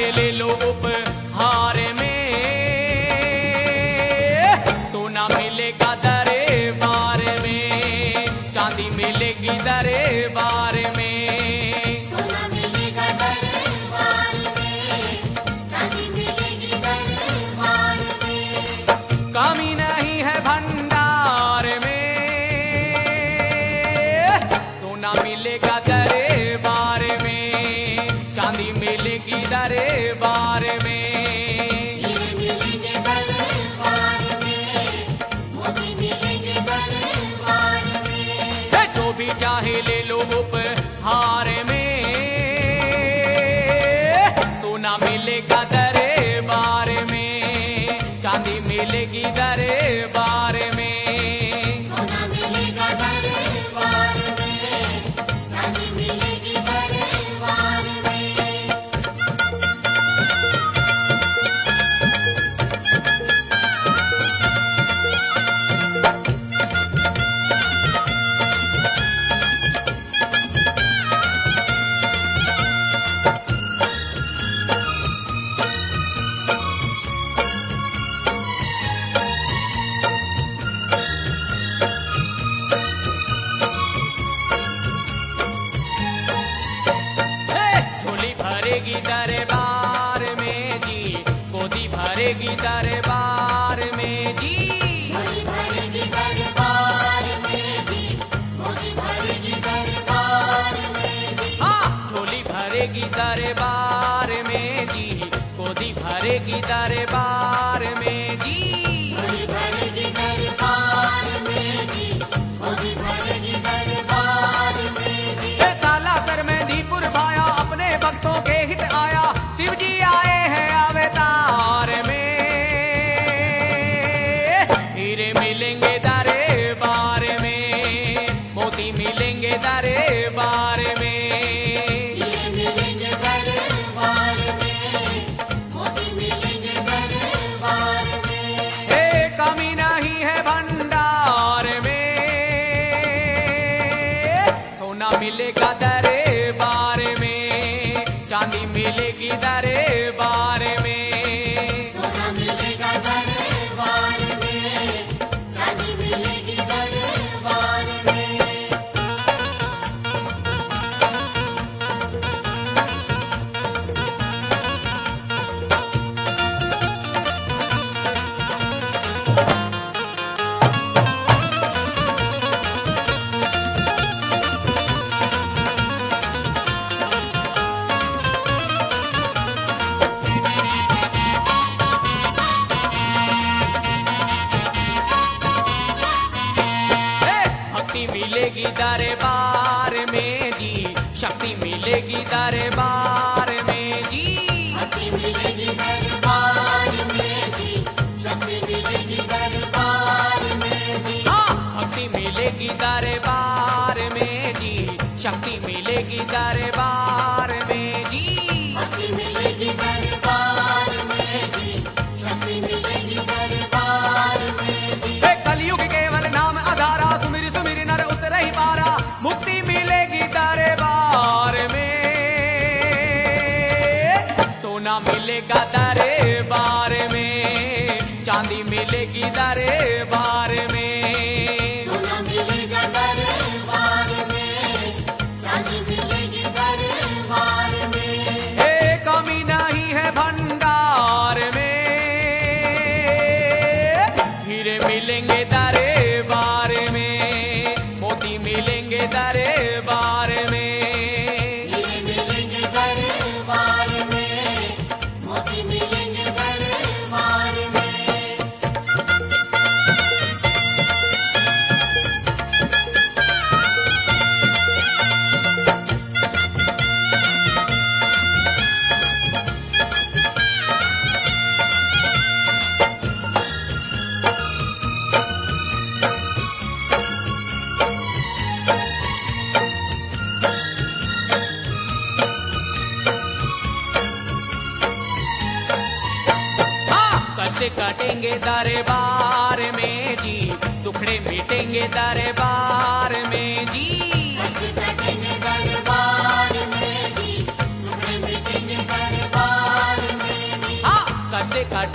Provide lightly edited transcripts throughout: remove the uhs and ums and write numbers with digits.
चाहे ले लो उपहार में, सोना मिलेगा दरबार में, चांदी मिलेगी दरबार में। सोना मिलेगा दरबार में, चांदी मिलेगी दरबार में। कमी नहीं है भंडार में, सोना मिलेगा दरबार में, चांदी मिलेगी दरबार में। हीरे मिलेंगे दरबार में, मोती मिलेंगे दरबार में। जो भी चाहे ले लो उपहार में, सोना मिलेगा दरबार में, चांदी मिलेगी दरबार में। सोना मिलेगा दरबार में, चांदी मिलेगी दरबार में। झोली भरेगी दरबार में जी, गोदी भरेगी दरबार में जी। झोली भरेगी दरबार में जी, मोती भरेगी दरबार में जी। हाँ, झोली भरेगी दरबार में जी, गोदी भरेगी दरबार में जी। झोली भरेगी दरबार में जी, मोती भरेगी दरबार में जी। हे साला सर में दीपुर भाया, अपने भक्तों के हित आया, शिव जी आए हैं अवतार में। हीरे मिलेंगे दरबार में, मोती मिलेंगे दरबार में। हीरे मिलेंगे दरबार में, मोती मिलेंगे दरबार में। हे कमी नहीं है भंडार में, सोना मिलेगा दरबार में, चांदी मिलेगी दरबार में। सोना मिलेगा दरबार में, चांदी मिलेगी दरबार में। भक्ति मिलेगी दरबार में जी, शक्ति मिलेगी दरबार में जी। भक्ति मिलेगी दरबार में जी, शक्ति मिलेगी दरबार में जी। हाँ, भक्ति मिलेगी दरबार में जी, शक्ति मिलेगी दरबार में जी। भक्ति मिलेगी दरबार में जी, शक्ति मिलेगी दरबार में जी। हे कलयुग केवल नाम आधारा, सुमिर सुमिर नर उतर ही पारा, मुक्ति मिलेगी दरबार में। सोना मिलेगा दरबार में, चांदी मिलेगी दरबार में। सोना मिलेगा दरबार में, चांदी मिलेगी दरबार में। हे कमी नहीं है भंडार में, हीरे मिलेंगे दरबार में, मोती मिलेंगे दरबार में। हीरे मिलेंगे दरबार में, मोती मिलेंगे दरबार में। कष्ट कटेंगे दरबार में जी, दुखड़े मिटेंगे दरबार में जी। कष्ट कटेंगे दरबार में जी, दुखड़े मिटेंगे दरबार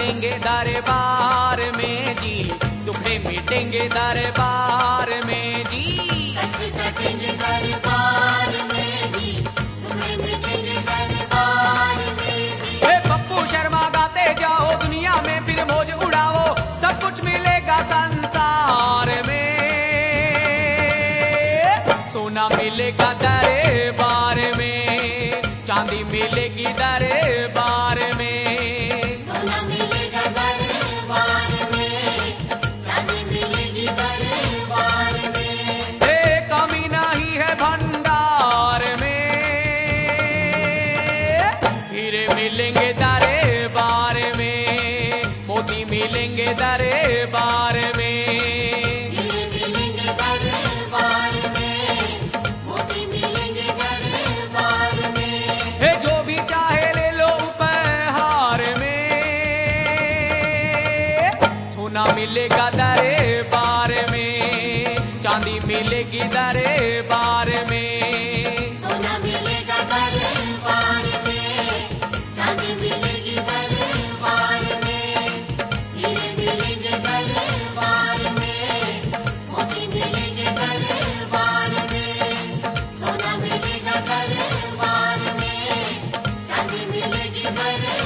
कटेंगे दरबार में जी, दुखड़े मिटेंगे दरबार में जी। कष्ट कटेंगे दरबार में जी, दुखड़े मिटेंगे दरबार में जी। हे पप्पू शर्मा गाते जाओ, दुनिया में फिर मौज उड़ाओ, सब कुछ मिलेगा संसार में। सोना मिलेगा दरबार में, चांदी मिलेगी दरबार में। सोना मिलेगा दरबार में, चांदी मिलेगी दरबार में। हे कमी नहीं है भंडार में, हीरे मिलेंगे दरबार में, मोती मिलेंगे दरबार में। हीरे मिलेंगे दरबार में, मोती मिलेंगे दरबार में। हे जो भी चाहे ले लो उपहार में, सोना मिलेगा दरबार में, चांदी मिलेगी दरबार में। सोना मिलेगा दरबार में, चांदी मिलेगी दरबार में। हीरे मिलेंगे दरबार में, मोती मिलेंगे दरबार में। सोना मिलेगा दरबार में, चांदी मिलेगी दरबार